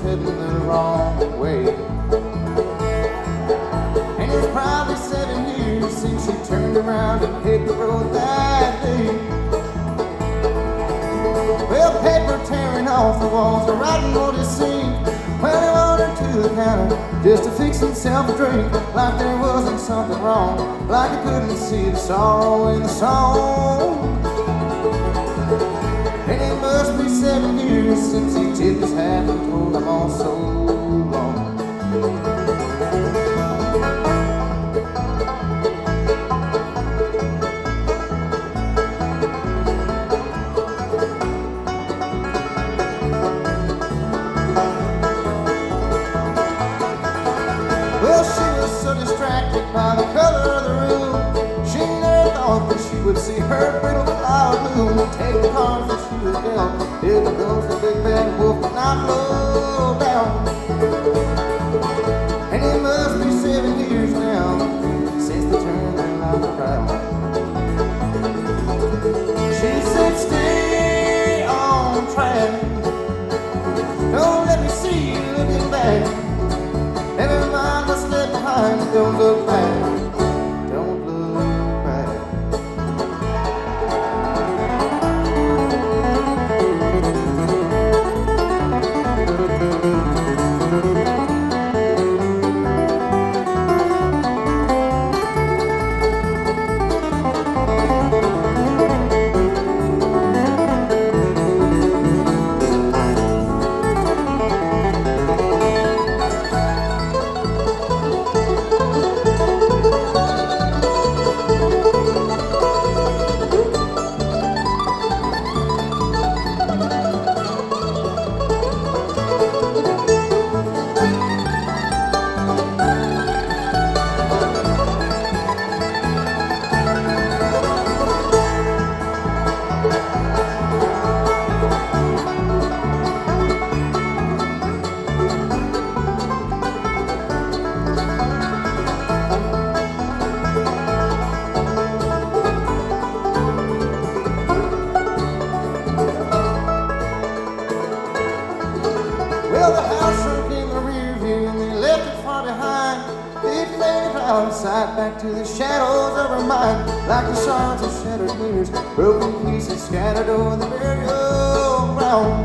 heading the wrong way. And it's probably 7 years since she turned around and hit the road that day. Well, paper tearing off the walls and writing what it seemed. Well, he wandered to the counter just to fix himself a drink, like there wasn't something wrong, like he couldn't see the sorrow in the song. And it must be 7 years since he tipped his hat and told them all so long. Well, she was so distracted by the color of the room, she never thought that she would see her brittle flower bloom. Take the cards that she was dealt, here goes the big bad wolf, but not low down. And it must be 7 years now since they turned their life around. She said, stay on track, don't let me see you looking back. Never mind what's left behind, don't look back, don't look back. Well, the house shrunk in the rear view and they left it far behind. It faded out of sight back to the shadows of her mind, like the shards of shattered mirrors, broken pieces scattered over the burial ground.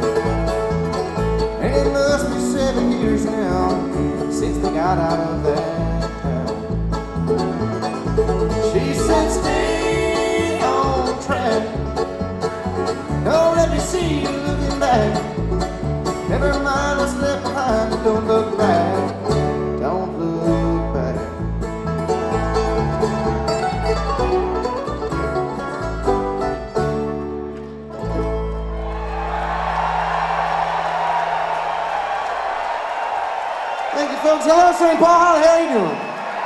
And it must be 7 years now since they got out of that town. She said, stay on track, don't let me see you looking back. Never mind what's left behind, don't look back, don't look back. Thank you, folks. Hello, St. Paul. How you doing?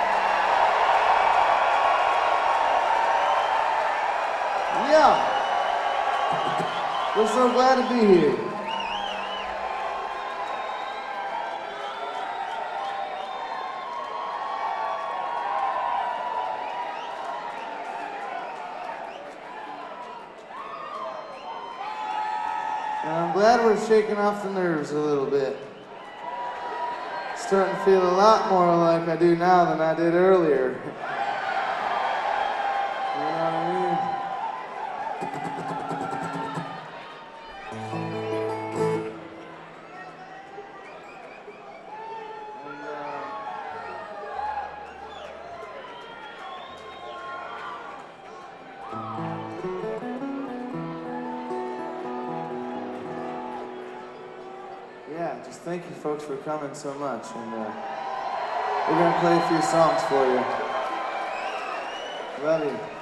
Yeah. We're so glad to be here. And I'm glad we're shaking off the nerves a little bit. Starting to feel a lot more like I do now than I did earlier. You know what I mean? Yeah, just thank you folks for coming so much, and we're gonna play a few songs for you. Love you.